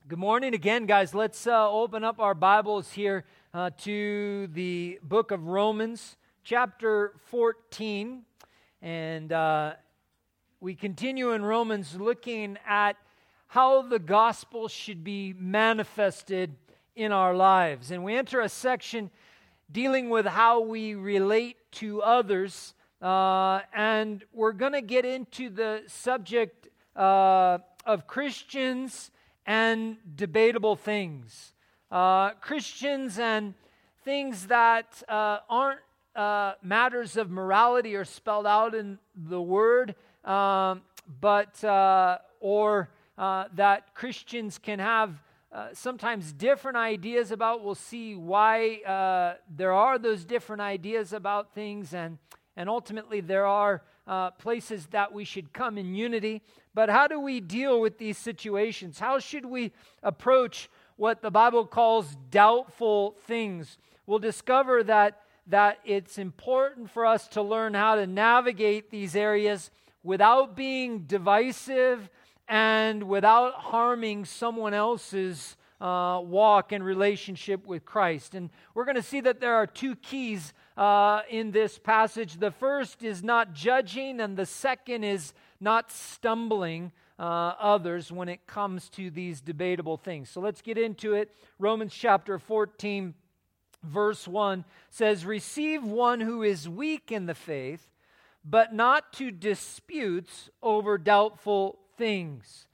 Good morning again, guys. Let's open up our Bibles here to the book of Romans, chapter 14. And we continue in Romans looking at how the gospel should be manifested in our lives. And we enter a section dealing with how we relate to others. And we're going to get into the subject of Christians and debatable things. Christians and things that aren't matters of morality or spelled out in the Word, but that Christians can have sometimes different ideas about. We'll see why there are those different ideas about things, and ultimately there are places that we should come in unity. But how do we deal with these situations? How should we approach what the Bible calls doubtful things? We'll discover that it's important for us to learn how to navigate these areas without being divisive and without harming someone else's walk and relationship with Christ. And we're going to see that there are two keys in this passage. The first is not judging, and the second is not stumbling others when it comes to these debatable things. So let's get into it. Romans chapter 14, verse 1 says, "Receive one who is weak in the faith, but not to disputes over doubtful things."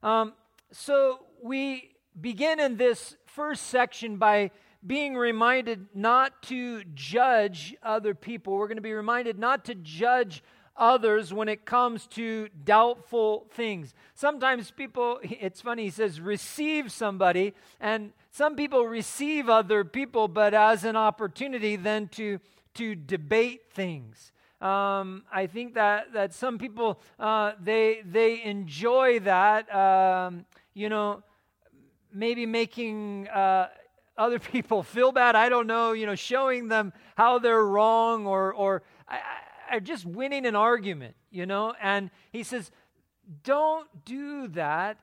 So we begin in this first section by being reminded not to judge other people. We're going to be reminded not to judge others when it comes to doubtful things. Sometimes people, it's funny, he says receive somebody, and some people receive other people, but as an opportunity then to debate things. I think that some people, they enjoy that, maybe making other people feel bad. I don't know, showing them how they're wrong or just winning an argument, And he says, don't do that,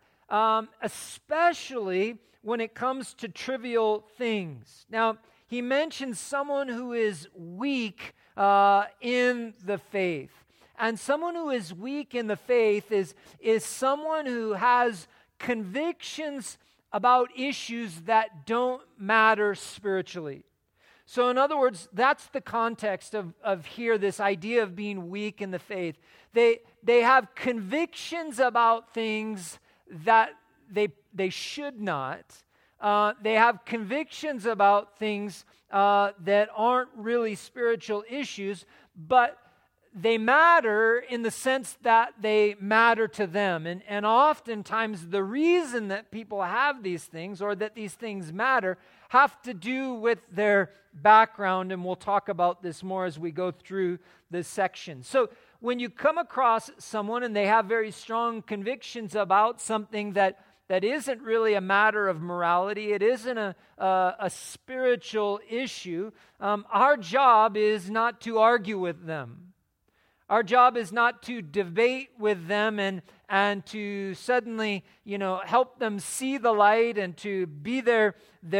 especially when it comes to trivial things. Now, he mentions someone who is weak in the faith. And someone who is weak in the faith is someone who has convictions about issues that don't matter spiritually. So in other words, that's the context of here, this idea of being weak in the faith. They have convictions about things that they should not. They have convictions about things that aren't really spiritual issues, but they matter in the sense that they matter to them. And oftentimes the reason that people have these things or that these things matter have to do with their background, and we'll talk about this more as we go through this section. So when you come across someone and they have very strong convictions about something that isn't really a matter of morality, it isn't a spiritual issue, our job is not to argue with them. Our job is not to debate with them and to suddenly, help them see the light and to be their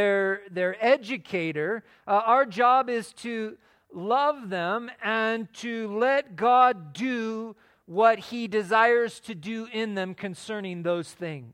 educator. Our job is to love them and to let God do what He desires to do in them concerning those things.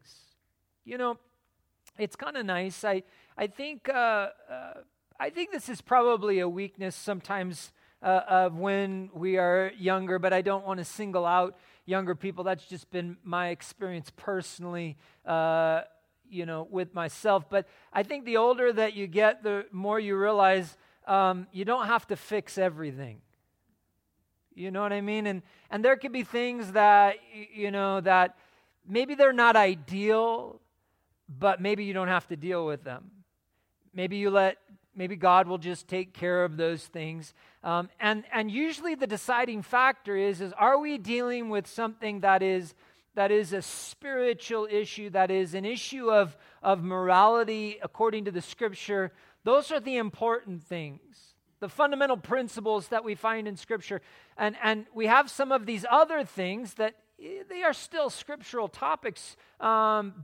It's kind of nice. I think this is probably a weakness sometimes of when we are younger, but I don't want to single out younger people. That's just been my experience personally, with myself. But I think the older that you get, the more you realize you don't have to fix everything. You know what I mean? And there could be things that, that maybe they're not ideal, but maybe you don't have to deal with them. Maybe God will just take care of those things. And usually the deciding factor is are we dealing with something that is a spiritual issue, that is an issue of morality according to the Scripture? Those are the important things, the fundamental principles that we find in Scripture. And we have some of these other things that they are still scriptural topics, but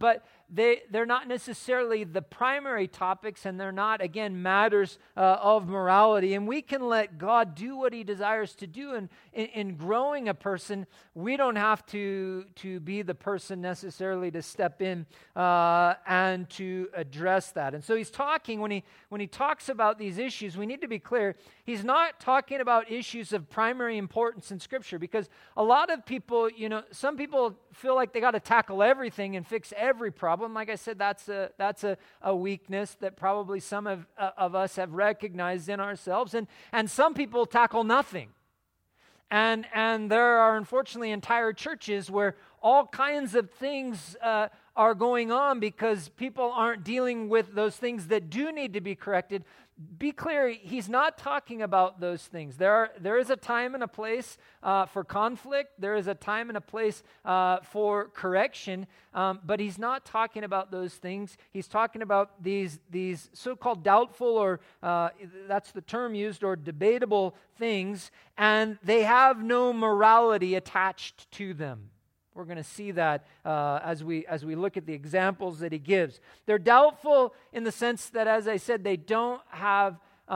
they're not necessarily the primary topics, and they're not, again, matters of morality. And we can let God do what he desires to do. And in growing a person, we don't have to be the person necessarily to step in and to address that. And so he's talking, when he talks about these issues, we need to be clear, he's not talking about issues of primary importance in Scripture, because a lot of people, some people feel like they got to tackle everything and fix every problem. Like I said, that's a weakness that probably some of us have recognized in ourselves. And some people tackle nothing. And there are, unfortunately, entire churches where all kinds of things are going on because people aren't dealing with those things that do need to be corrected. Be clear, he's not talking about those things. There is a time and a place for conflict. There is a time and a place for correction, but he's not talking about those things. He's talking about these so-called doubtful, or that's the term used, or debatable things, and they have no morality attached to them. We're going to see that as we look at the examples that he gives. They're doubtful in the sense that, as I said, they don't have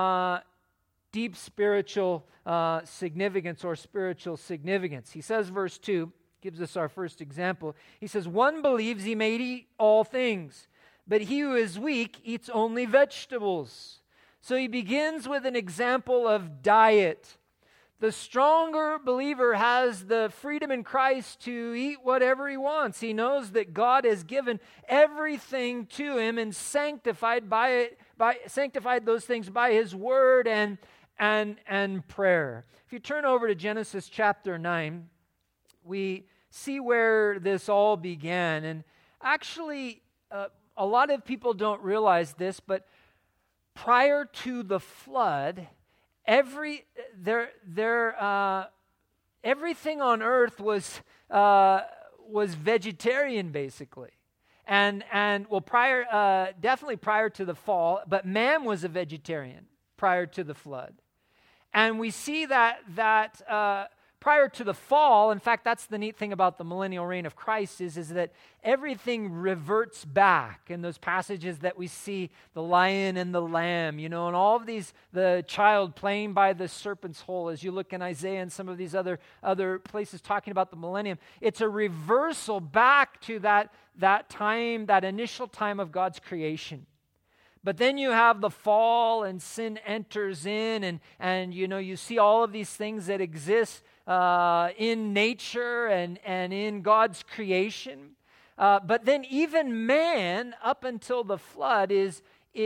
deep spiritual significance or spiritual significance. He says, verse 2, gives us our first example. He says, one believes he may eat all things, but he who is weak eats only vegetables. So he begins with an example of diet. The stronger believer has the freedom in Christ to eat whatever he wants. He knows that God has given everything to him and sanctified those things by his word and prayer. If you turn over to Genesis chapter 9, we see where this all began. And actually, a lot of people don't realize this, but prior to the flood, everything on earth was vegetarian, basically, and definitely prior to the fall. But man was a vegetarian prior to the flood, and we see that prior to the fall. In fact, that's the neat thing about the millennial reign of Christ is that everything reverts back. In those passages that we see, the lion and the lamb, and all of these, the child playing by the serpent's hole, as you look in Isaiah and some of these other places talking about the millennium, it's a reversal back to that time, that initial time of God's creation. But then you have the fall and sin enters in, and you see all of these things that exist in nature and in God's creation. But then even man, up until the flood, is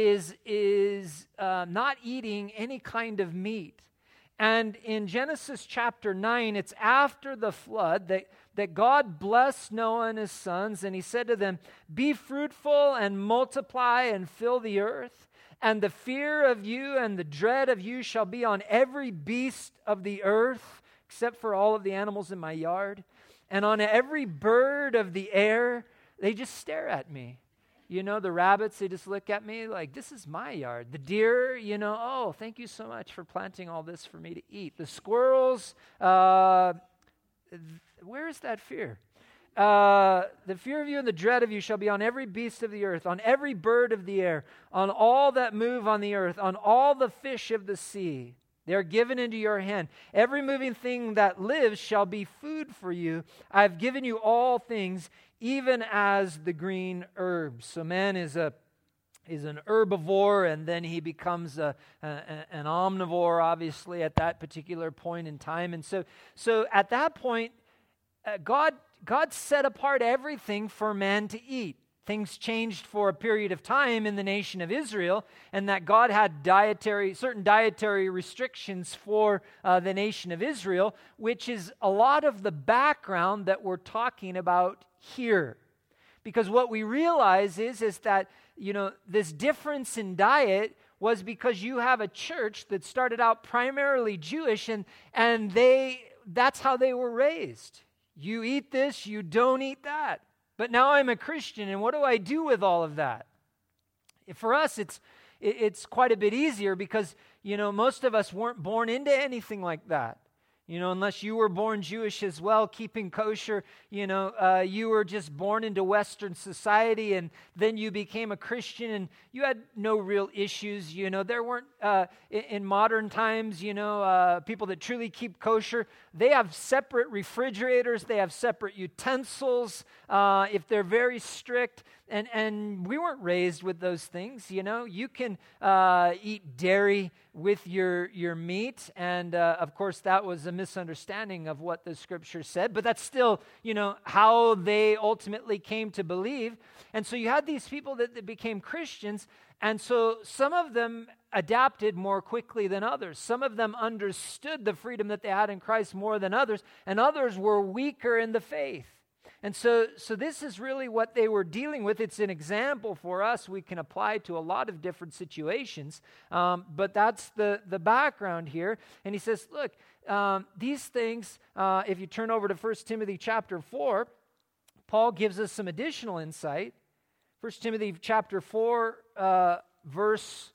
not eating any kind of meat. And in Genesis chapter 9, it's after the flood that God blessed Noah and his sons, and he said to them, "Be fruitful and multiply and fill the earth, and the fear of you and the dread of you shall be on every beast of the earth, except for all of the animals in my yard, and on every bird of the air." They just stare at me. The rabbits, they just look at me like, this is my yard. The deer, oh, thank you so much for planting all this for me to eat. The squirrels, where is that fear? The fear of you and the dread of you shall be on every beast of the earth, on every bird of the air, on all that move on the earth, on all the fish of the sea. They are given into your hand. Every moving thing that lives shall be food for you. I have given you all things, even as the green herbs. So man is an herbivore, and then he becomes an omnivore, obviously, at that particular point in time. And so at that point, God set apart everything for man to eat. Things changed for a period of time in the nation of Israel, and that God had certain dietary restrictions for the nation of Israel, which is a lot of the background that we're talking about here. Because what we realize is that, this difference in diet was because you have a church that started out primarily Jewish, and that's how they were raised. You eat this, you don't eat that. But now I'm a Christian, and what do I do with all of that? For us, it's quite a bit easier because, most of us weren't born into anything like that. Unless you were born Jewish as well, keeping kosher, you were just born into Western society, and then you became a Christian, and you had no real issues. There weren't, in modern times, people that truly keep kosher, they have separate refrigerators, they have separate utensils, if they're very strict, and we weren't raised with those things. You can eat dairy with your meat, and of course that was a misunderstanding of what the scripture said, but that's still how they ultimately came to believe. And so you had these people that became Christians, and so some of them adapted more quickly than others. Some of them understood the freedom that they had in Christ more than others, and others were weaker in the faith. And so this is really what they were dealing with. It's an example for us we can apply to a lot of different situations, but that's the background here. And he says, look, these things, if you turn over to 1 Timothy chapter 4, Paul gives us some additional insight. 1 Timothy chapter 4, verse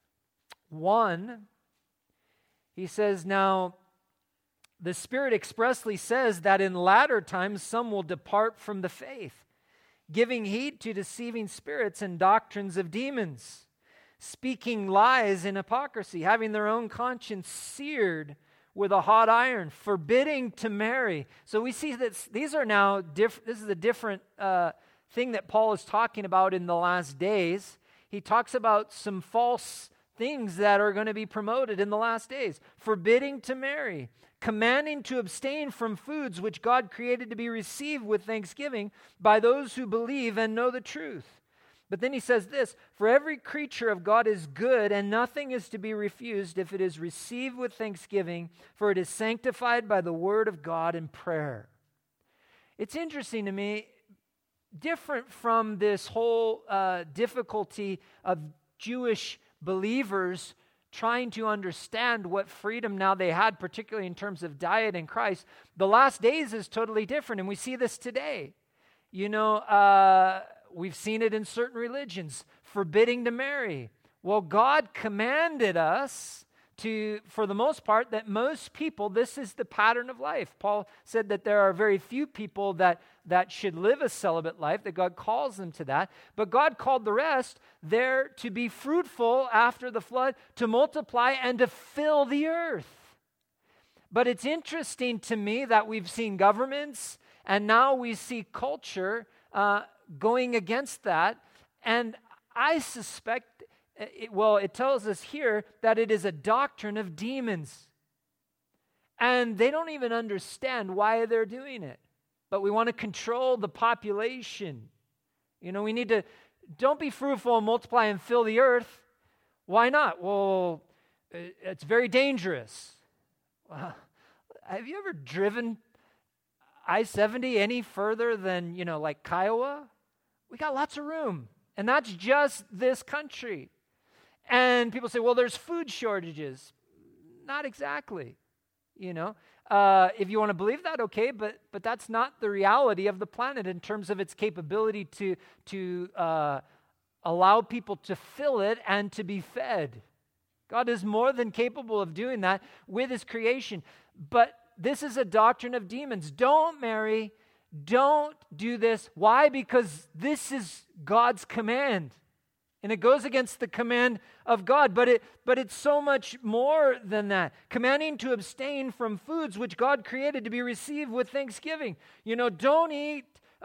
1, he says, now, the Spirit expressly says that in latter times some will depart from the faith, giving heed to deceiving spirits and doctrines of demons, speaking lies in hypocrisy, having their own conscience seared with a hot iron, forbidding to marry. So we see that these are now this is a different thing that Paul is talking about in the last days. He talks about some false things that are going to be promoted in the last days. Forbidding to marry, commanding to abstain from foods which God created to be received with thanksgiving by those who believe and know the truth. But then he says this, for every creature of God is good, and nothing is to be refused if it is received with thanksgiving, for it is sanctified by the word of God and prayer. It's interesting to me, different from this whole difficulty of Jewish believers trying to understand what freedom now they had, particularly in terms of diet in Christ. The last days is totally different, and we see this today. We've seen it in certain religions, forbidding to marry. Well, God commanded us to, for the most part, that most people, this is the pattern of life. Paul said that there are very few people that should live a celibate life, that God calls them to that. But God called the rest there to be fruitful after the flood, to multiply and to fill the earth. But it's interesting to me that we've seen governments and now we see culture going against that. And I suspect, it tells us here that it is a doctrine of demons. And they don't even understand why they're doing it. But we want to control the population. We need to, don't be fruitful and multiply and fill the earth. Why not? Well, it's very dangerous. Well, have you ever driven I-70 any further than, like Kiowa? We got lots of room. And that's just this country. And people say, well, there's food shortages. Not exactly, If you want to believe that, okay, but that's not the reality of the planet in terms of its capability to allow people to fill it and to be fed. God is more than capable of doing that with his creation. But this is a doctrine of demons. Don't marry. Don't do this. Why? Because this is God's command. And it goes against the command of God, but it's so much more than that. Commanding to abstain from foods which God created to be received with thanksgiving. Don't eat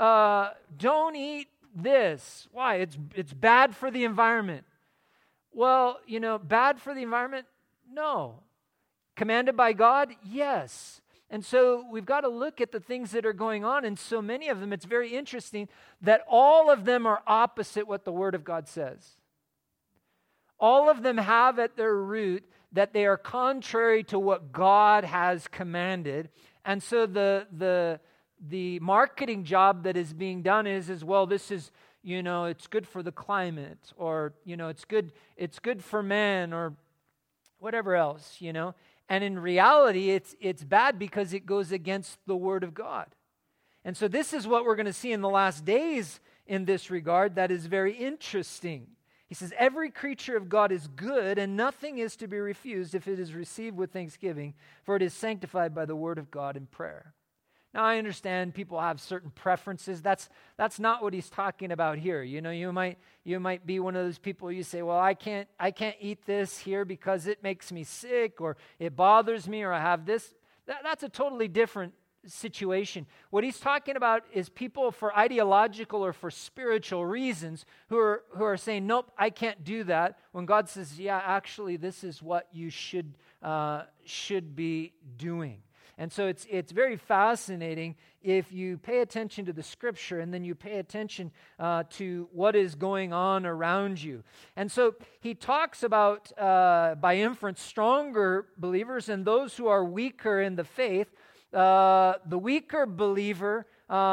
this. Why? It's bad for the environment. Well, bad for the environment? No. Commanded by God? Yes. And so we've got to look at the things that are going on, and so many of them, it's very interesting that all of them are opposite what the Word of God says. All of them have at their root that they are contrary to what God has commanded. And so the marketing job that is being done is well, this is, it's good for the climate, or, it's good for men, or whatever else, And in reality, it's bad because it goes against the Word of God. And so this is what we're going to see in the last days in this regard that is very interesting. He says, every creature of God is good, and nothing is to be refused if it is received with thanksgiving, for it is sanctified by the word of God in prayer. Now, I understand people have certain preferences. That's not what he's talking about here. You know, you might be one of those people, you say, well, I can't eat this here because it makes me sick, or it bothers me, or I have this. That's a totally different situation. What he's talking about is people for ideological or for spiritual reasons who are saying, nope, I can't do that, when God says, yeah, actually, this is what you should be doing. And so it's very fascinating if you pay attention to the Scripture and then you pay attention to what is going on around you. And so he talks about, by inference, stronger believers and those who are weaker in the faith. The weaker believer,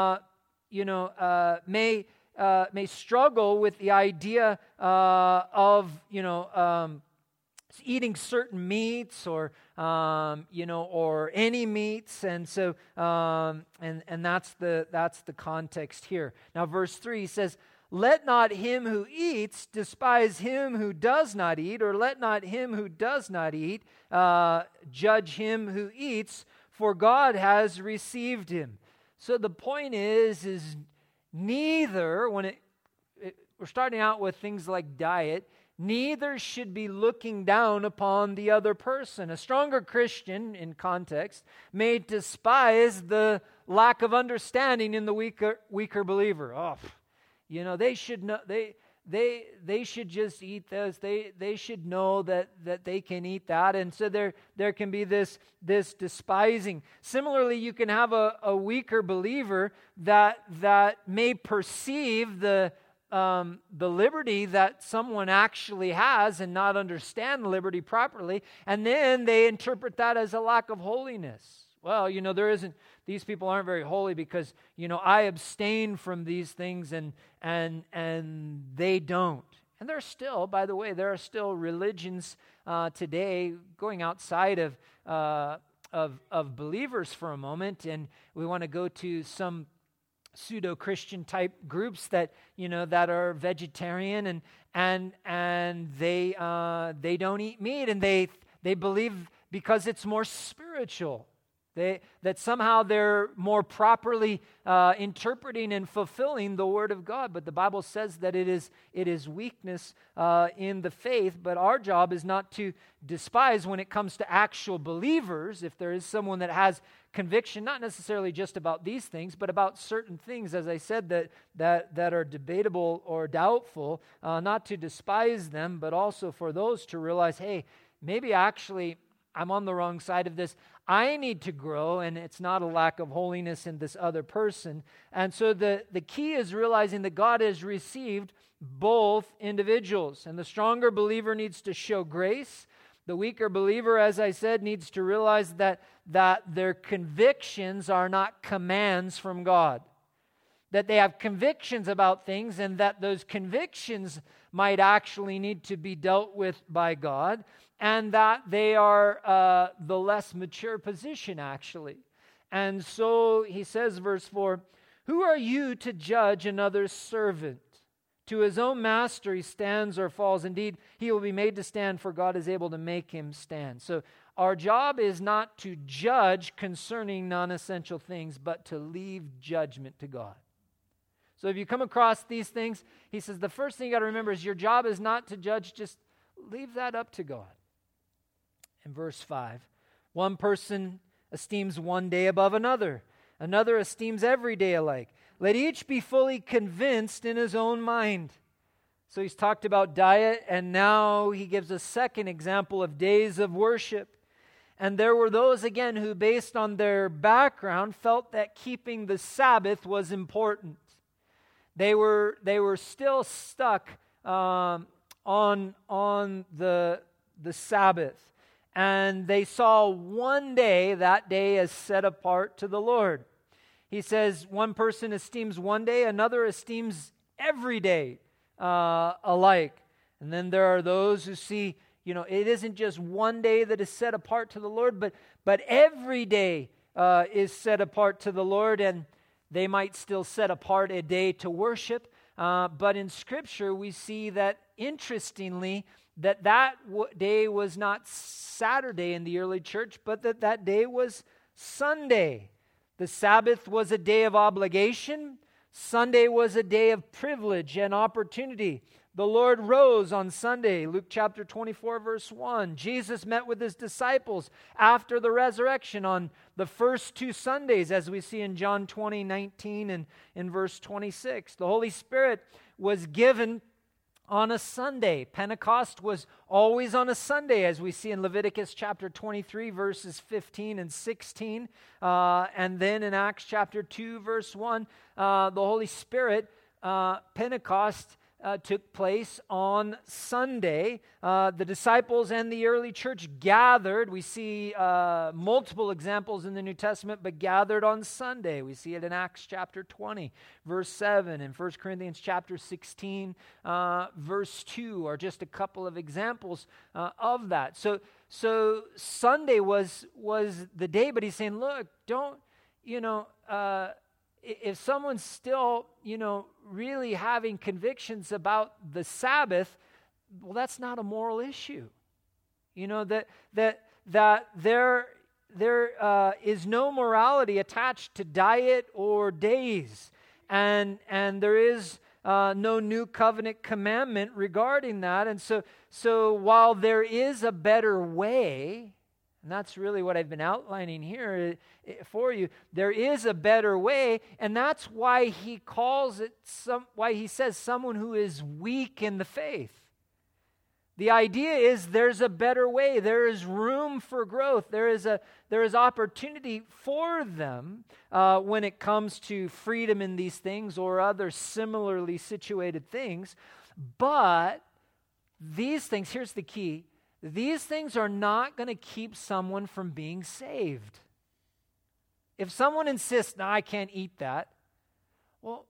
may struggle with the idea of, eating certain meats or any meats, and so and that's the context here. Now, verse 3 says, "Let not him who eats despise him who does not eat, or let not him who does not eat judge him who eats, for God has received him." So the point is neither, when we're starting out with things like diet, neither should be looking down upon the other person. A stronger Christian, in context, may despise the lack of understanding in the weaker believer. They should know, they should just eat this. They should know that they can eat that, and so there can be this despising. Similarly, you can have a weaker believer that may perceive the liberty that someone actually has and not understand the liberty properly, and then they interpret that as a lack of holiness. Well, these people aren't very holy because, I abstain from these things and they don't. And there are still religions today, going outside of believers for a moment, and we want to go to some pseudo-Christian type groups that are vegetarian and they don't eat meat, and they believe because it's more spiritual. That somehow they're more properly interpreting and fulfilling the Word of God. But the Bible says that it is weakness in the faith. But our job is not to despise when it comes to actual believers. If there is someone that has conviction, not necessarily just about these things, but about certain things, as I said, that are debatable or doubtful, not to despise them, but also for those to realize, hey, maybe actually I'm on the wrong side of this. I need to grow, and it's not a lack of holiness in this other person. And so the key is realizing that God has received both individuals. And the stronger believer needs to show grace. The weaker believer, as I said, needs to realize that their convictions are not commands from God. That they have convictions about things, and that those convictions might actually need to be dealt with by God, and that they are the less mature position, actually. And so he says, verse 4, "Who are you to judge another's servant? To his own master he stands or falls. Indeed, he will be made to stand, for God is able to make him stand." So our job is not to judge concerning non-essential things, but to leave judgment to God. So if you come across these things, he says, the first thing you got to remember is your job is not to judge, just leave that up to God. In verse 5, "One person esteems one day above another. Another esteems every day alike. Let each be fully convinced in his own mind." So he's talked about diet, and now he gives a second example of days of worship. And there were those, again, who based on their background felt that keeping the Sabbath was important. They were still stuck on the Sabbath. And they saw one day, that day, as set apart to the Lord. He says one person esteems one day, another esteems every day alike. And then there are those who see, it isn't just one day that is set apart to the Lord, but every day is set apart to the Lord, and they might still set apart a day to worship, But in Scripture, we see that, interestingly, that day was not Saturday in the early church, but that day was Sunday. The Sabbath was a day of obligation. Sunday was a day of privilege and opportunity. The Lord rose on Sunday, Luke chapter 24, verse 1. Jesus met with his disciples after the resurrection on the first 2 Sundays, as we see in John 20:19 and in verse 26. The Holy Spirit was given on a Sunday. Pentecost was always on a Sunday, as we see in Leviticus chapter 23, verses 15 and 16. And then in Acts chapter 2, verse 1, the Holy Spirit, Pentecost, took place on Sunday. The disciples and the early church gathered. We see multiple examples in the New Testament, but gathered on Sunday. We see it in Acts chapter 20, verse 7, and 1 Corinthians chapter 16, verse 2 are just a couple of examples of that. So Sunday was the day, but he's saying, look, don't, if someone's still, really having convictions about the Sabbath, well, that's not a moral issue. That there is no morality attached to diet or days, and there is no new covenant commandment regarding that. And so while there is a better way, and that's really what I've been outlining here for you. There is a better way, and that's why he calls it, why he says someone who is weak in the faith. The idea is there's a better way. There is room for growth. There is opportunity for them when it comes to freedom in these things or other similarly situated things. But these things, here's the key, these things are not going to keep someone from being saved. If someone insists, no, I can't eat that, well,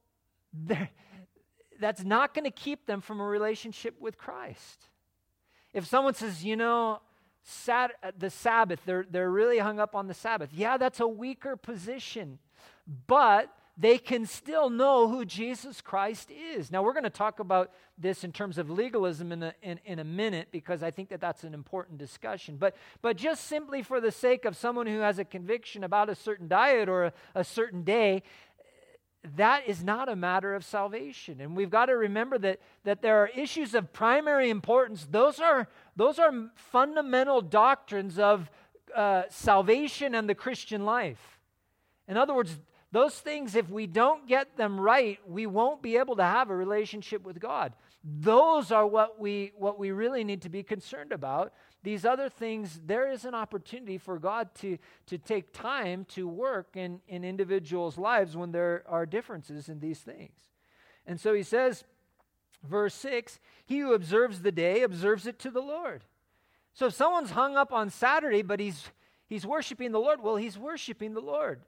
that's not going to keep them from a relationship with Christ. If someone says, the Sabbath, they're really hung up on the Sabbath. Yeah, that's a weaker position, but they can still know who Jesus Christ is. Now, we're going to talk about this in terms of legalism in a minute, because I think that's an important discussion. But just simply for the sake of someone who has a conviction about a certain diet or a certain day, that is not a matter of salvation. And we've got to remember that there are issues of primary importance. Those are fundamental doctrines of salvation and the Christian life. In other words, those things, if we don't get them right, we won't be able to have a relationship with God. Those are what we really need to be concerned about. These other things, there is an opportunity for God to take time to work in individuals' lives when there are differences in these things. And so he says, verse 6, he who observes the day observes it to the Lord. So if someone's hung up on Saturday, but he's worshiping the Lord, well, he's worshiping the Lord.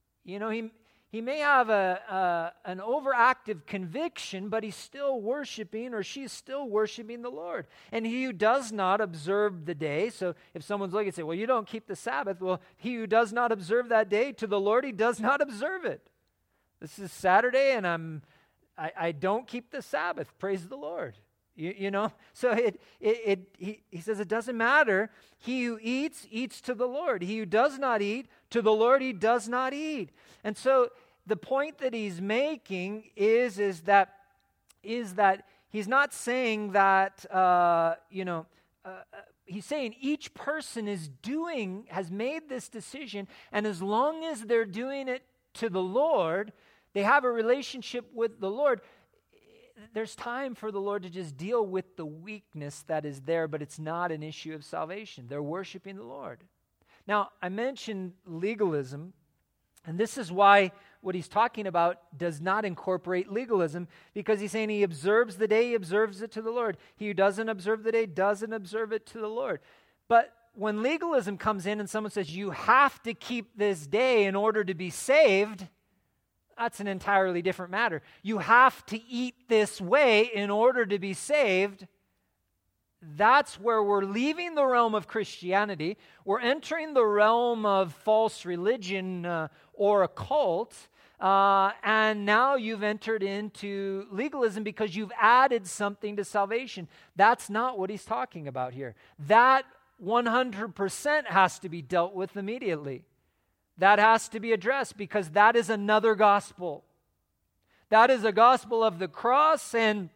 He may have an overactive conviction, but he's still worshiping, or she's still worshiping the Lord. And he who does not observe the day, so if someone's looking and say, well, you don't keep the Sabbath, well, he who does not observe that day, to the Lord he does not observe it. This is Saturday, and I don't keep the Sabbath. Praise the Lord. So he says it doesn't matter. He who eats to the Lord. He who does not eat, to the Lord he does not eat. And so the point that he's making is that he's not saying that he's saying each person has made this decision, and as long as they're doing it to the Lord, they have a relationship with the Lord. There's time for the Lord to just deal with the weakness that is there, but it's not an issue of salvation. They're worshiping the Lord. Now, I mentioned legalism, and this is why what he's talking about does not incorporate legalism, because he's saying he observes the day, he observes it to the Lord. He who doesn't observe the day doesn't observe it to the Lord. But when legalism comes in and someone says, you have to keep this day in order to be saved, that's an entirely different matter. You have to eat this way in order to be saved. That's where we're leaving the realm of Christianity. We're entering the realm of false religion or a cult. and now you've entered into legalism because you've added something to salvation. That's not what he's talking about here. That 100% has to be dealt with immediately. That has to be addressed because that is another gospel. That is a gospel of the cross and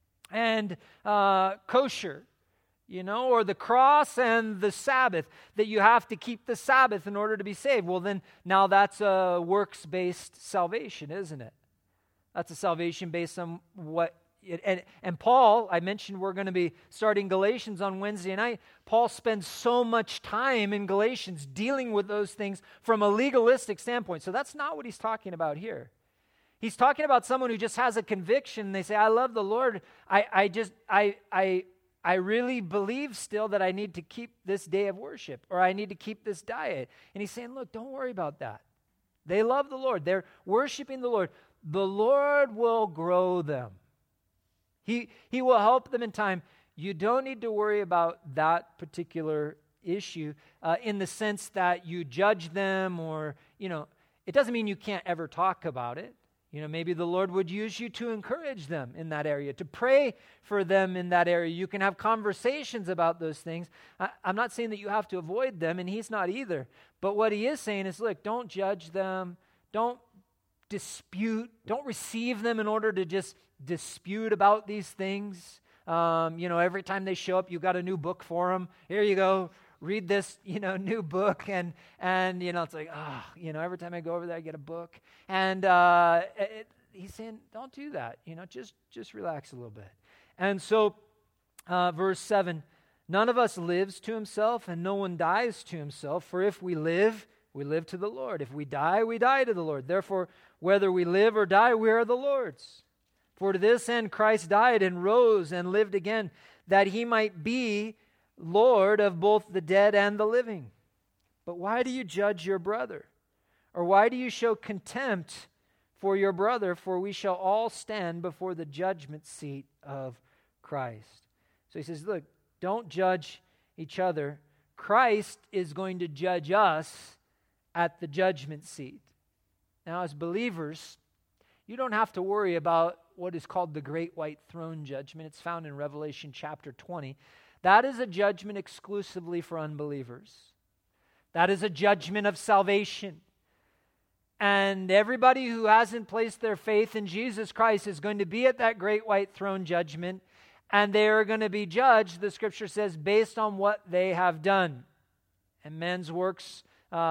kosher, or the cross and the Sabbath, that you have to keep the Sabbath in order to be saved. Well, then now that's a works-based salvation, isn't it? That's a salvation based on what and Paul, I mentioned we're going to be starting Galatians on Wednesday night. Paul spends so much time in Galatians dealing with those things from a legalistic standpoint. So that's not what he's talking about here. He's talking about someone who just has a conviction. They say, I love the Lord. I really believe still that I need to keep this day of worship, or I need to keep this diet. And he's saying, look, don't worry about that. They love the Lord. They're worshiping the Lord. The Lord will grow them. He will help them in time. You don't need to worry about that particular issue in the sense that you judge them or, it doesn't mean you can't ever talk about it. Maybe the Lord would use you to encourage them in that area, to pray for them in that area. You can have conversations about those things. I'm not saying that you have to avoid them, and he's not either. But what he is saying is, look, don't judge them. Don't dispute. Don't receive them in order to just dispute about these things. Every time they show up, you've got a new book for them. Here you go. Read this, new book, and it's like, every time I go over there, I get a book. And he's saying, don't do that. Just relax a little bit. And so, verse 7, none of us lives to himself, and no one dies to himself. For if we live to the Lord. If we die to the Lord. Therefore, whether we live or die, we are the Lord's. For to this end Christ died and rose and lived again, that he might be Lord of both the dead and the living. But why do you judge your brother? Or why do you show contempt for your brother? For we shall all stand before the judgment seat of Christ. So he says, look, don't judge each other. Christ is going to judge us at the judgment seat. Now, as believers, you don't have to worry about what is called the Great White Throne Judgment. It's found in Revelation chapter 20. That is a judgment exclusively for unbelievers. That is a judgment of salvation. And everybody who hasn't placed their faith in Jesus Christ is going to be at that Great White Throne Judgment, and they are going to be judged, the Scripture says, based on what they have done. And men's works,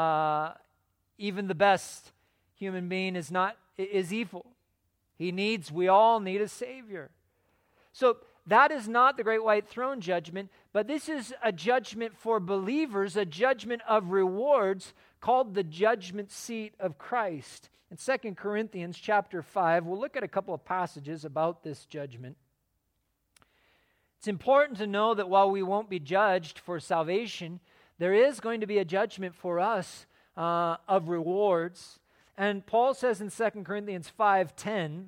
even the best human being is evil. We all need a Savior. So that is not the Great White Throne Judgment, but this is a judgment for believers, a judgment of rewards called the judgment seat of Christ. In 2 Corinthians chapter 5, we'll look at a couple of passages about this judgment. It's important to know that while we won't be judged for salvation, there is going to be a judgment for us of rewards. And Paul says in 2 Corinthians 5:10,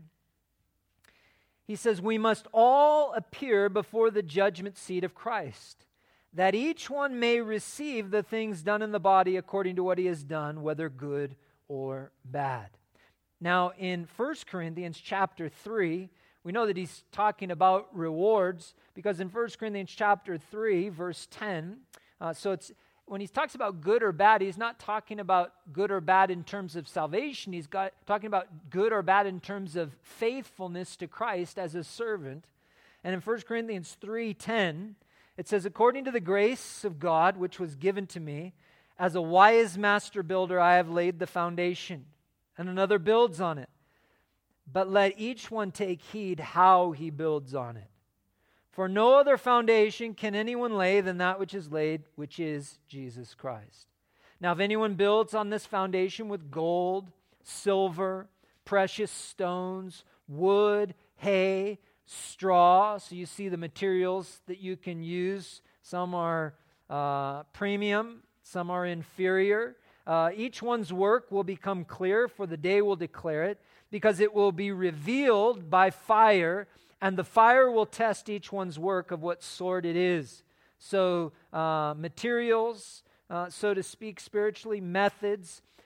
he says, we must all appear before the judgment seat of Christ, that each one may receive the things done in the body according to what he has done, whether good or bad. Now, in 1 Corinthians chapter 3, we know that he's talking about rewards, because in 1 Corinthians chapter 3, verse 10, when he talks about good or bad, he's not talking about good or bad in terms of salvation. He's talking about good or bad in terms of faithfulness to Christ as a servant. And in 1 Corinthians 3:10, it says, according to the grace of God which was given to me, as a wise master builder I have laid the foundation, and another builds on it. But let each one take heed how he builds on it. For no other foundation can anyone lay than that which is laid, which is Jesus Christ. Now, if anyone builds on this foundation with gold, silver, precious stones, wood, hay, straw, so you see the materials that you can use. Some are premium, some are inferior. Each one's work will become clear, for the day will declare it, because it will be revealed by fire, and the fire will test each one's work of what sort it is. So materials, so to speak, spiritually, methods,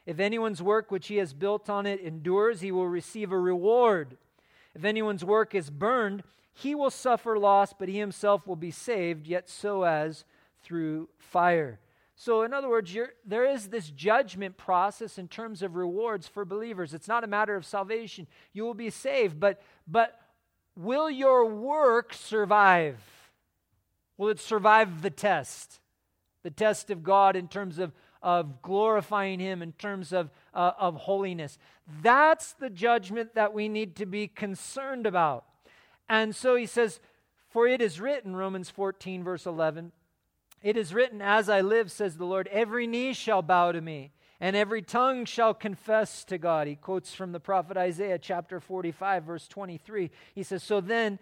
If anyone's work which he has built on it endures, he will receive a reward. If anyone's work is burned, he will suffer loss, but he himself will be saved, yet so as through fire. So in other words, there is this judgment process in terms of rewards for believers. It's not a matter of salvation. You will be saved, but will your work survive? Will it survive the test? The test of God in terms of glorifying Him, in terms of holiness. That's the judgment that we need to be concerned about. And so he says, for it is written, Romans 14, verse 11, it is written, as I live, says the Lord, every knee shall bow to me, and every tongue shall confess to God. He quotes from the prophet Isaiah, chapter 45, verse 23. He says, so then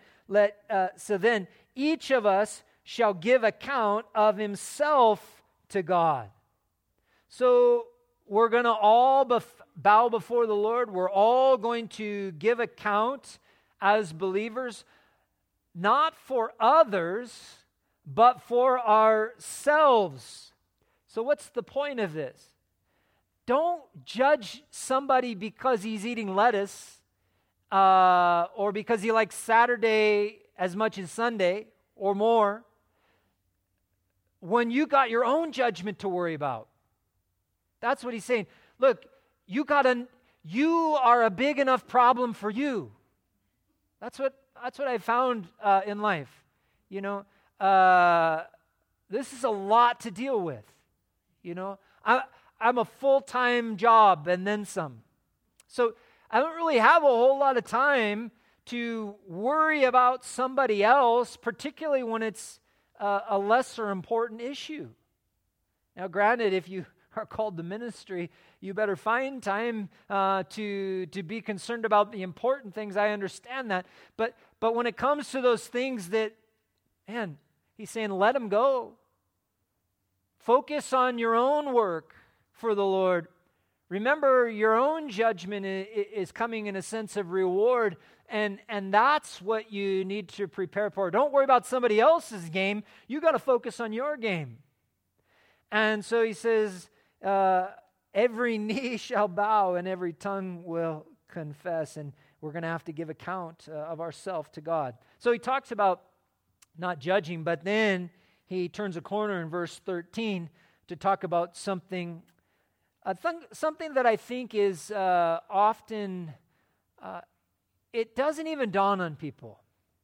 each of us shall give account of himself to God. So we're going to all bow before the Lord. We're all going to give account as believers, not for others, but for ourselves. So what's the point of this? Don't judge somebody because he's eating lettuce or because he likes Saturday as much as Sunday or more when you got your own judgment to worry about. That's what he's saying. Look, you are a big enough problem for you. That's what I found in life. You know, this is a lot to deal with. You know, I'm a full-time job and then some. So I don't really have a whole lot of time to worry about somebody else, particularly when it's a lesser important issue. Now, granted, if you are called to ministry, you better find time to be concerned about the important things. I understand that. But when it comes to those things that, man, he's saying, let them go. Focus on your own work for the Lord. Remember, your own judgment is coming in a sense of reward, and that's what you need to prepare for. Don't worry about somebody else's game. You got to focus on your game. And so he says, every knee shall bow and every tongue will confess, and we're going to have to give account of ourselves to God. So he talks about not judging, but then he turns a corner in verse 13 to talk about something that I think is often, it doesn't even dawn on people.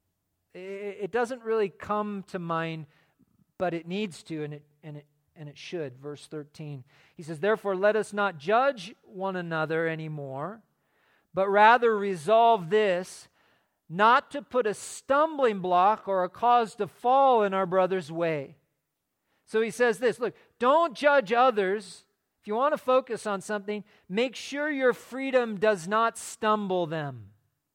It doesn't really come to mind, but it needs to, and it should. Verse 13, he says, therefore let us not judge one another anymore, but rather resolve this, not to put a stumbling block or a cause to fall in our brother's way. So he says this, look, don't judge others. If you want to focus on something, make sure your freedom does not stumble them.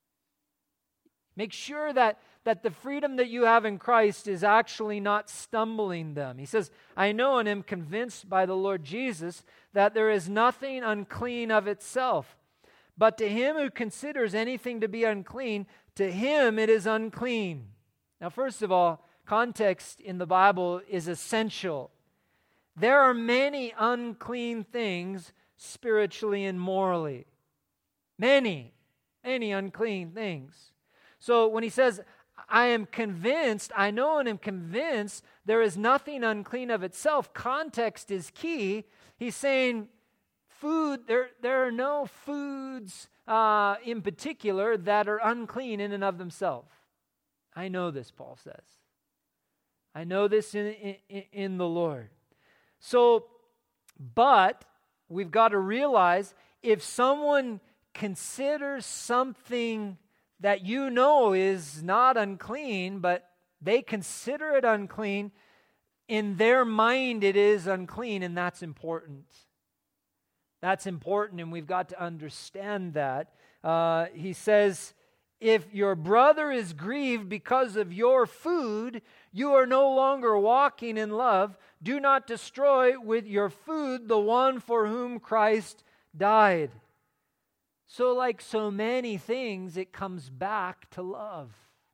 Make sure that the freedom that you have in Christ is actually not stumbling them. He says, I know and am convinced by the Lord Jesus that there is nothing unclean of itself. But to him who considers anything to be unclean, to him it is unclean. Now, first of all, context in the Bible is essential. There are many unclean things spiritually and morally. Many unclean things. So when he says, I am convinced, I know and am convinced there is nothing unclean of itself, context is key. He's saying there are no foods in particular that are unclean in and of themselves. I know this, Paul says. I know this in the Lord. So, but we've got to realize if someone considers something that you know is not unclean, but they consider it unclean, in their mind it is unclean, and that's important. That's important, and we've got to understand that. He says, if your brother is grieved because of your food, you are no longer walking in love. Do not destroy with your food the one for whom Christ died. So like so many things, it comes back to love.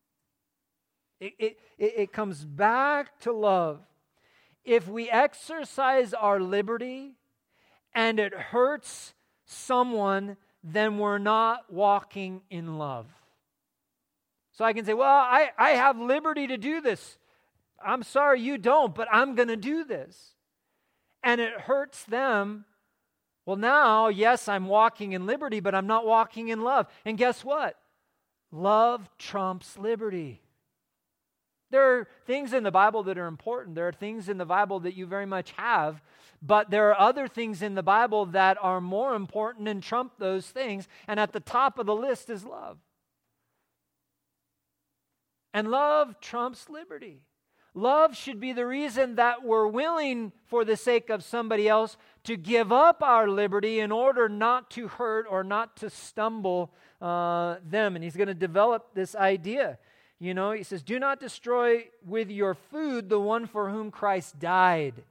It comes back to love. If we exercise our liberty and it hurts someone, then we're not walking in love. So I can say, well, I have liberty to do this. I'm sorry you don't, but I'm going to do this. And it hurts them. Well, now, yes, I'm walking in liberty, but I'm not walking in love. And guess what? Love trumps liberty. There are things in the Bible that are important. There are things in the Bible that you very much have, but there are other things in the Bible that are more important and trump those things. And at the top of the list is love. And love trumps liberty. Love should be the reason that we're willing, for the sake of somebody else, to give up our liberty in order not to hurt or not to stumble them. And he's going to develop this idea. You know, he says, do not destroy with your food the one for whom Christ died.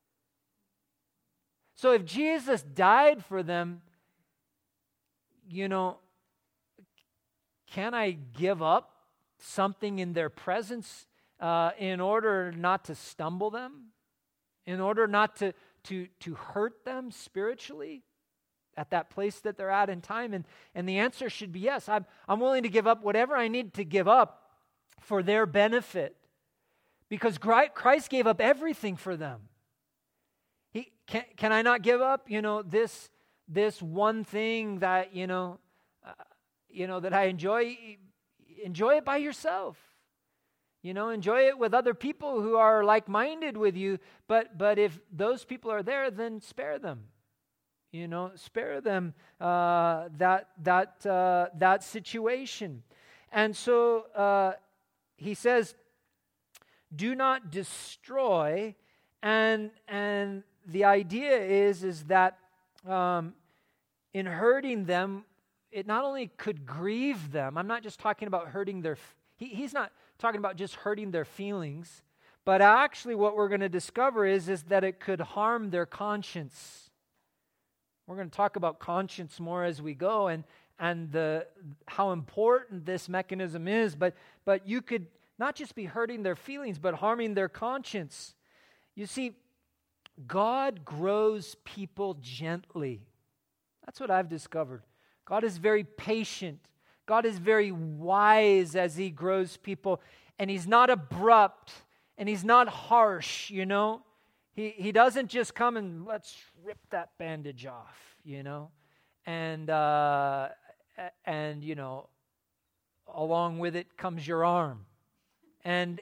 So if Jesus died for them, you know, can I give up something in their presence in order not to stumble them, in order not to hurt them spiritually at that place that they're at in time? And the answer should be yes. I'm willing to give up whatever I need to give up for their benefit, because Christ gave up everything for them. Can I not give up, you know, this one thing that that I enjoy? Enjoy it by yourself. You know, enjoy it with other people who are like-minded with you. But if those people are there, then spare them. You know, spare them that situation. And so he says, "Do not destroy." And the idea is that in hurting them, it not only could grieve them. I'm not just talking about hurting their. He's not talking about just hurting their feelings, but actually what we're going to discover is that it could harm their conscience. We're going to talk about conscience more as we go, and how important this mechanism is, but you could not just be hurting their feelings, but harming their conscience. You see, God grows people gently. That's what I've discovered. God is very patient. God is very wise as he grows people, and he's not abrupt, and he's not harsh, you know. He doesn't just come and let's rip that bandage off, you know, and you know, along with it comes your arm, and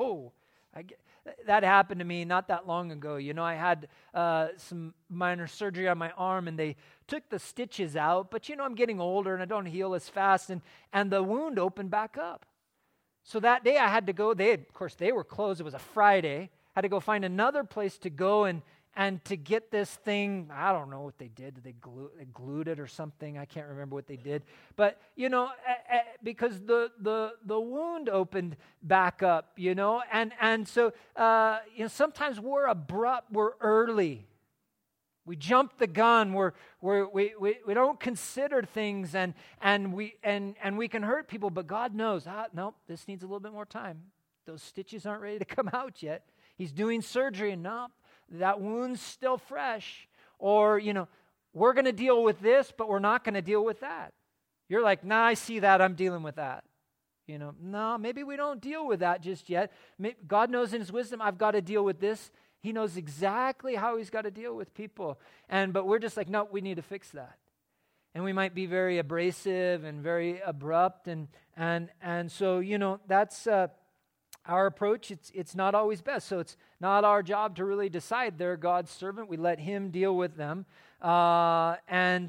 that happened to me not that long ago. You know, I had some minor surgery on my arm, and they took the stitches out, but you know, I'm getting older and I don't heal as fast, and the wound opened back up. So that day I had to go, they were closed, it was a Friday, I had to go find another place to go and to get this thing. I don't know what they did. They glued it or something. I can't remember what they did. But, you know, because the wound opened back up, you know. And so, you know, sometimes we're abrupt, we're early. We jump the gun. We don't consider things, and we can hurt people. But God knows, no, this needs a little bit more time. Those stitches aren't ready to come out yet. He's doing surgery, and no, that wound's still fresh. Or, you know, we're going to deal with this, but we're not going to deal with that. You're like, nah, I see that, I'm dealing with that. You know, no, maybe we don't deal with that just yet. God knows in his wisdom, I've got to deal with this. He knows exactly how he's got to deal with people. But we're just like, no, we need to fix that. And we might be very abrasive and very abrupt. And so, you know, that's our approach. It's not always best. So it's not our job to really decide. They're God's servant. We let him deal with them. But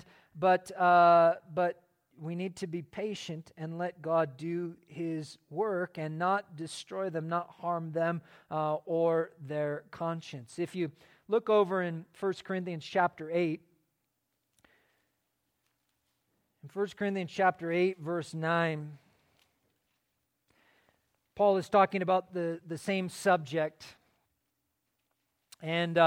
we need to be patient and let God do his work and not destroy them, not harm them or their conscience. If you look over in 1 Corinthians chapter 8, in 1 Corinthians chapter 8, verse 9, Paul is talking about the same subject and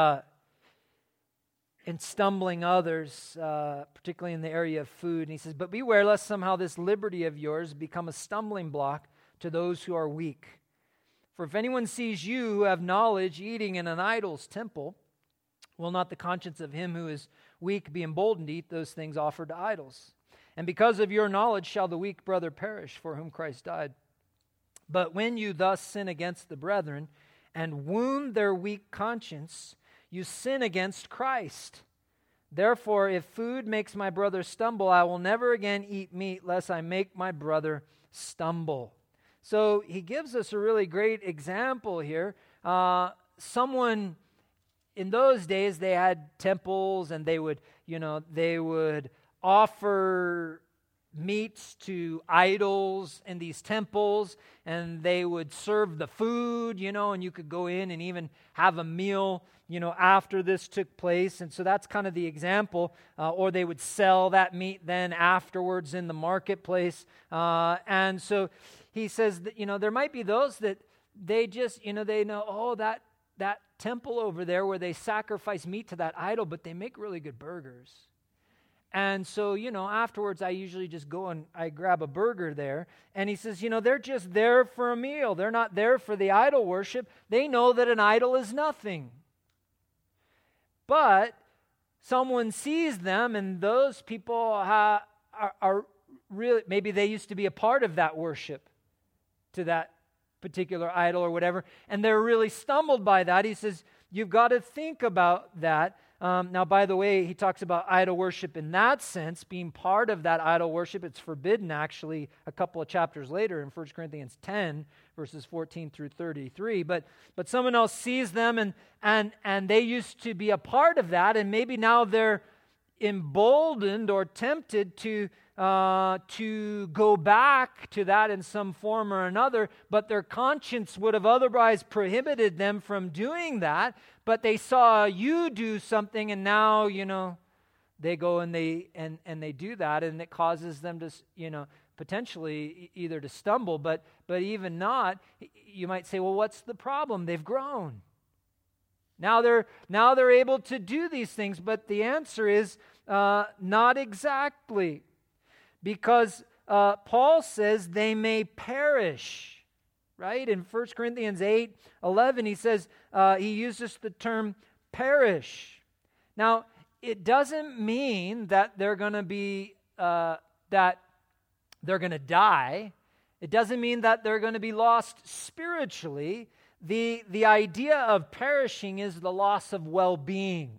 stumbling others, particularly in the area of food. And he says, but beware lest somehow this liberty of yours become a stumbling block to those who are weak. For if anyone sees you who have knowledge eating in an idol's temple, Will not the conscience of him who is weak be emboldened to eat those things offered to idols? And because of your knowledge shall the weak brother perish for whom Christ died. But when you thus sin against the brethren and wound their weak conscience, you sin against Christ. Therefore, if food makes my brother stumble, I will never again eat meat, lest I make my brother stumble. So he gives us a really great example here. Someone in those days, they had temples, and they would offer meats to idols in these temples, and they would serve the food, and you could go in and even have a meal, after this took place. And so that's kind of the example. Or they would sell that meat then afterwards in the marketplace. And so he says that, there might be those that they just, they know, oh, that temple over there where they sacrifice meat to that idol, but they make really good burgers. And so, afterwards I usually just go and I grab a burger there. And he says, they're just there for a meal. They're not there for the idol worship. They know that an idol is nothing. But someone sees them, and those people are really, maybe they used to be a part of that worship to that particular idol or whatever, and they're really stumbled by that. He says, you've got to think about that. Now, by the way, he talks about idol worship in that sense, being part of that idol worship. It's forbidden, actually, a couple of chapters later in 1 Corinthians 10, verses 14 through 33. But someone else sees them, and they used to be a part of that, and maybe now they're emboldened or tempted to go back to that in some form or another, but their conscience would have otherwise prohibited them from doing that, but they saw you do something, and now, they go and they do that, and it causes them to, potentially either to stumble, but even not, you might say, well, what's the problem? They've grown. Now they're able to do these things, but the answer is not exactly. Because Paul says they may perish, right? In 1 Corinthians 8:11, he says, he uses the term perish. Now, it doesn't mean that they're going to be, that they're going to die. It doesn't mean that they're going to be lost spiritually. The idea of perishing is the loss of well-being.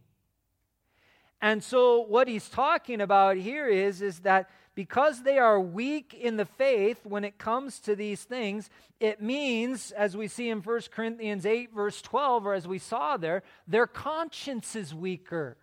And so what he's talking about here is that because they are weak in the faith when it comes to these things, it means, as we see in 1 Corinthians 8, verse 12, or as we saw there, their conscience is weaker.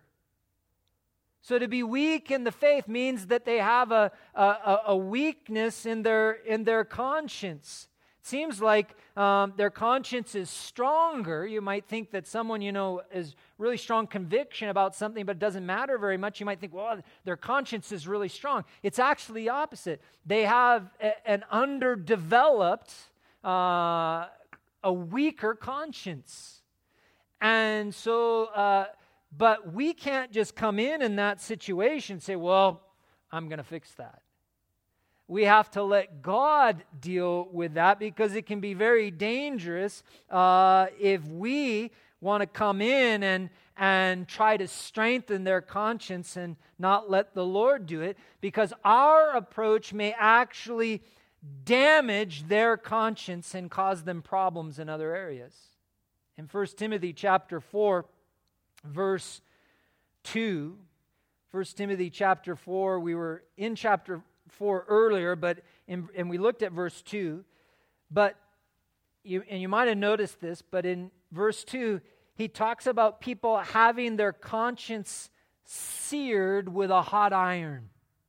So to be weak in the faith means that they have a weakness in their conscience. It seems like their conscience is stronger. You might think that someone, is really strong conviction about something, but it doesn't matter very much. You might think, well, their conscience is really strong. It's actually the opposite. They have an underdeveloped, a weaker conscience. And so, but we can't just come in that situation and say, well, I'm going to fix that. We have to let God deal with that, because it can be very dangerous if we want to come in and try to strengthen their conscience and not let the Lord do it, because our approach may actually damage their conscience and cause them problems in other areas. In 1 Timothy chapter 4, verse 2, 1 Timothy chapter 4, we were in chapter 4 earlier, and we looked at verse 2, but you might have noticed this, but in verse 2, he talks about people having their conscience seared with a hot iron.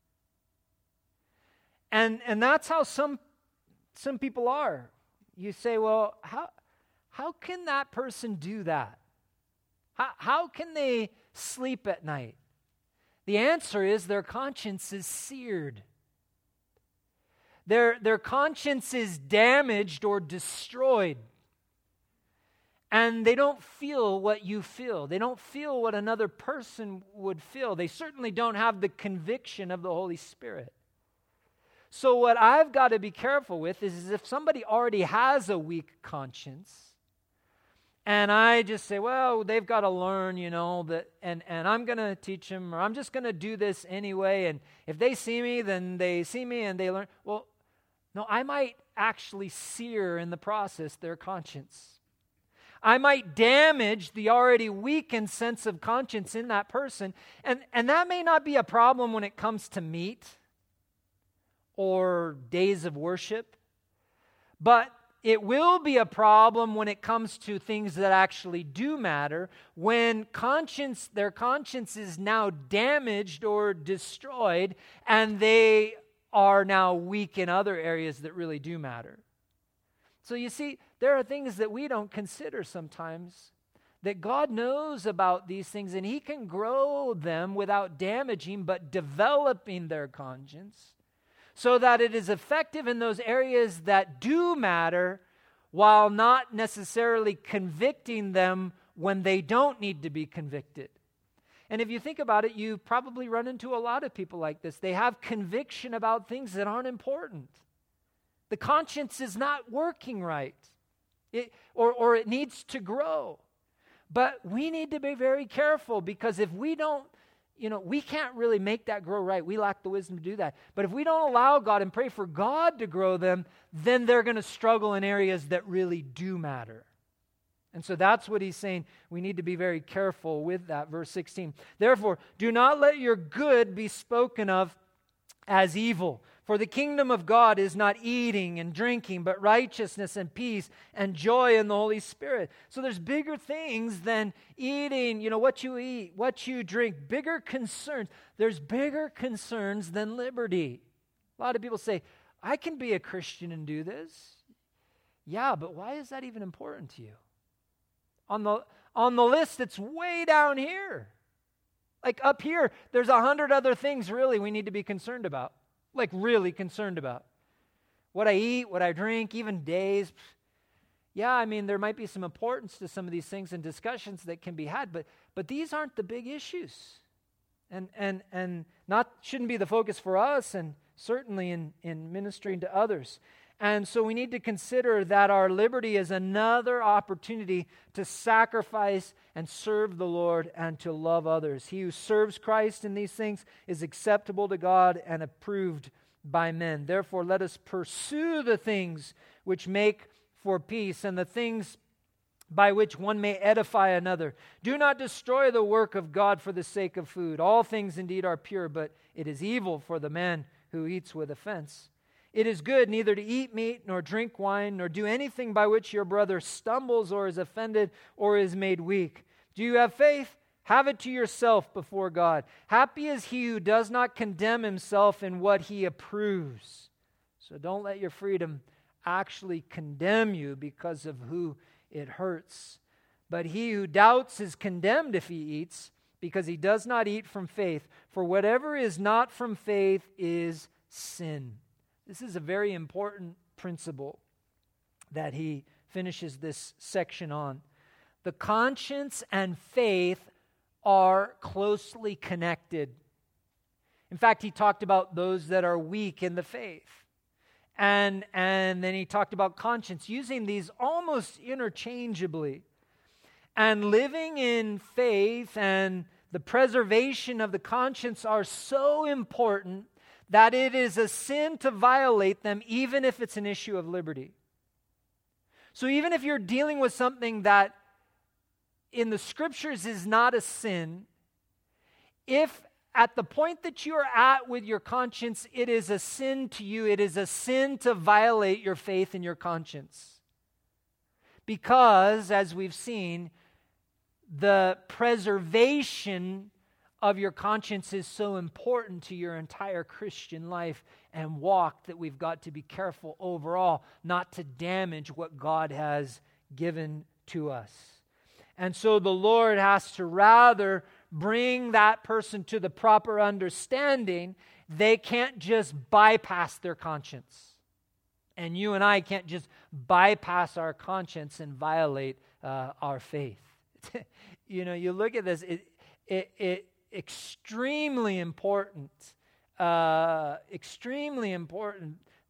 And that's how some people are. You say, well, how can that person do that? How can they sleep at night? The answer is their conscience is seared. Their conscience is damaged or destroyed. And they don't feel what you feel. They don't feel what another person would feel. They certainly don't have the conviction of the Holy Spirit. So what I've got to be careful with is if somebody already has a weak conscience, and I just say, well, they've got to learn, that, and I'm going to teach them, or I'm just going to do this anyway, and if they see me, then they see me and they learn. Well, no, I might actually sear in the process their conscience. I might damage the already weakened sense of conscience in that person, and that may not be a problem when it comes to meat or days of worship, but it will be a problem when it comes to things that actually do matter, when their conscience is now damaged or destroyed, and they are now weak in other areas that really do matter. So you see, there are things that we don't consider sometimes, that God knows about these things, and He can grow them without damaging, but developing their conscience, so that it is effective in those areas that do matter, while not necessarily convicting them when they don't need to be convicted. And if you think about it, you probably run into a lot of people like this. They have conviction about things that aren't important. The conscience is not working right, or it needs to grow. But we need to be very careful, because if we don't, we can't really make that grow right. We lack the wisdom to do that. But if we don't allow God and pray for God to grow them, then they're going to struggle in areas that really do matter. And so that's what he's saying. We need to be very careful with that. Verse 16. Therefore, do not let your good be spoken of as evil. For the kingdom of God is not eating and drinking, but righteousness and peace and joy in the Holy Spirit. So there's bigger things than eating, what you eat, what you drink, bigger concerns. There's bigger concerns than liberty. A lot of people say, I can be a Christian and do this. Yeah, but why is that even important to you? On the list, it's way down here. Like up here, there's 100 other things really we need to be concerned about. Like really concerned about. What I eat, what I drink, even days. Yeah, there might be some importance to some of these things and discussions that can be had, but these aren't the big issues. And not shouldn't be the focus for us, and certainly in ministering to others. And so we need to consider that our liberty is another opportunity to sacrifice and serve the Lord and to love others. He who serves Christ in these things is acceptable to God and approved by men. Therefore, let us pursue the things which make for peace and the things by which one may edify another. Do not destroy the work of God for the sake of food. All things indeed are pure, but it is evil for the man who eats with offense. It is good neither to eat meat, nor drink wine, nor do anything by which your brother stumbles or is offended or is made weak. Do you have faith? Have it to yourself before God. Happy is he who does not condemn himself in what he approves. So don't let your freedom actually condemn you because of who it hurts. But he who doubts is condemned if he eats, because he does not eat from faith. For whatever is not from faith is sin. This is a very important principle that he finishes this section on. The conscience and faith are closely connected. In fact, he talked about those that are weak in the faith. And then he talked about conscience, using these almost interchangeably. And living in faith and the preservation of the conscience are so important that it is a sin to violate them, even if it's an issue of liberty. So even if you're dealing with something that in the Scriptures is not a sin, if at the point that you're at with your conscience, it is a sin to you, it is a sin to violate your faith and your conscience. Because, as we've seen, the preservation of your conscience is so important to your entire Christian life and walk that we've got to be careful overall not to damage what God has given to us. And so the Lord has to rather bring that person to the proper understanding. They can't just bypass their conscience. And you and I can't just bypass our conscience and violate our faith. You look at this, it extremely important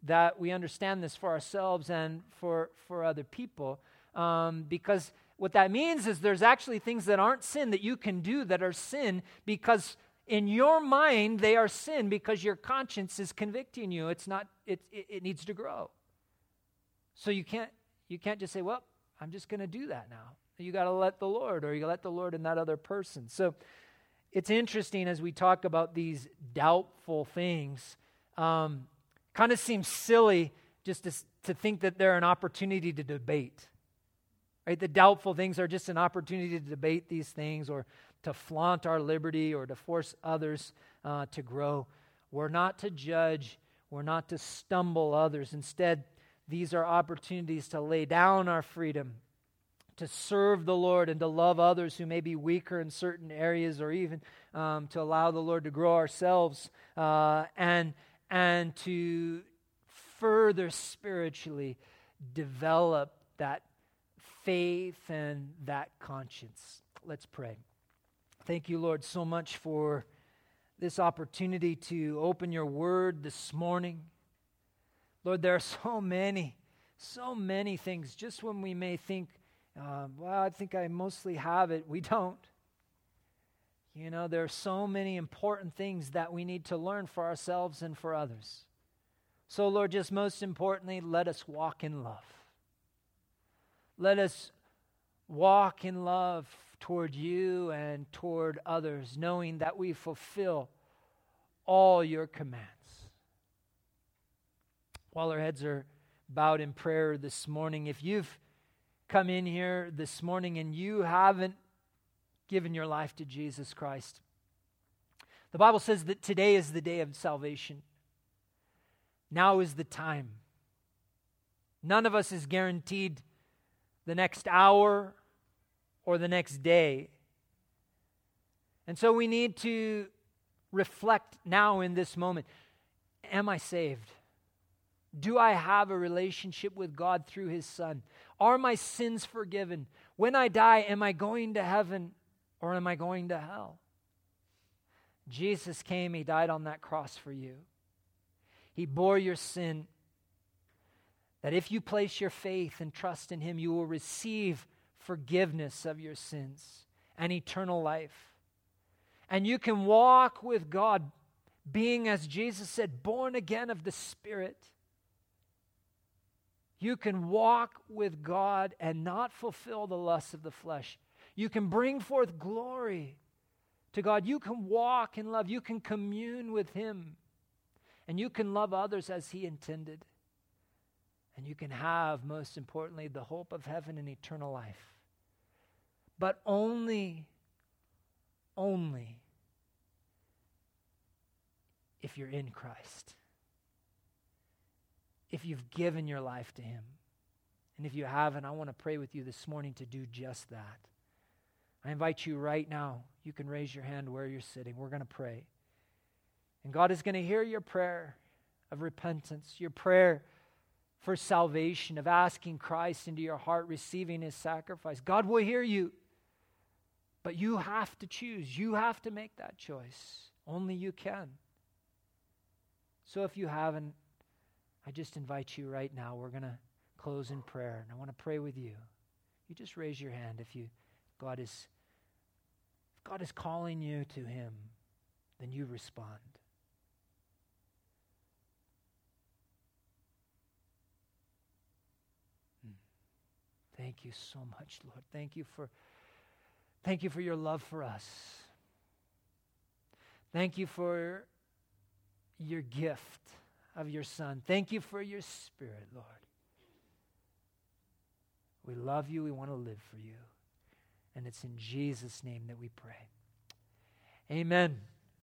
that we understand this for ourselves and for other people, because what that means is there's actually things that aren't sin that you can do that are sin, because in your mind they are sin because your conscience is convicting you. It's not. It needs to grow. So you can't just say, well, I'm just going to do that now. You got to let the Lord, or you let the Lord in that other person. So it's interesting as we talk about these doubtful things. Kind of seems silly just to think that they're an opportunity to debate. Right? The doubtful things are just an opportunity to debate these things, or to flaunt our liberty, or to force others to grow. We're not to judge. We're not to stumble others. Instead, these are opportunities to lay down our freedom, to serve the Lord, and to love others who may be weaker in certain areas, or even to allow the Lord to grow ourselves, and to further spiritually develop that faith and that conscience. Let's pray. Thank you, Lord, so much for this opportunity to open your word this morning. Lord, there are so many things. Just when we may think, well, I think I mostly have it, we don't. You know, there are so many important things that we need to learn for ourselves and for others. So, Lord, just most importantly, let us walk in love. Let us walk in love toward you and toward others, knowing that we fulfill all your commands. While our heads are bowed in prayer this morning, if you've come in here this morning and you haven't given your life to Jesus Christ, the Bible says that today is the day of salvation. Now is the time. None of us is guaranteed the next hour or the next day. And so we need to reflect now in this moment. Am I saved? Do I have a relationship with God through His Son? Are my sins forgiven? When I die, am I going to heaven or am I going to hell? Jesus came, He died on that cross for you. He bore your sin, that if you place your faith and trust in Him, you will receive forgiveness of your sins and eternal life. And you can walk with God, being, as Jesus said, born again of the Spirit. You can walk with God and not fulfill the lusts of the flesh. You can bring forth glory to God. You can walk in love. You can commune with Him. And you can love others as He intended. And you can have, most importantly, the hope of heaven and eternal life. But only if you're in Christ. If you've given your life to Him. And if you haven't, I want to pray with you this morning to do just that. I invite you right now. You can raise your hand where you're sitting. We're going to pray. And God is going to hear your prayer of repentance, your prayer for salvation, of asking Christ into your heart, receiving His sacrifice. God will hear you. But you have to choose. You have to make that choice. Only you can. So if you haven't, I just invite you right now. We're going to close in prayer, and I want to pray with you. You just raise your hand if God is calling you to Him, then you respond. Thank you so much, Lord. Thank you for your love for us. Thank you for your gift of your Son. Thank you for your Spirit, Lord. We love you. We want to live for you. And it's in Jesus' name that we pray. Amen.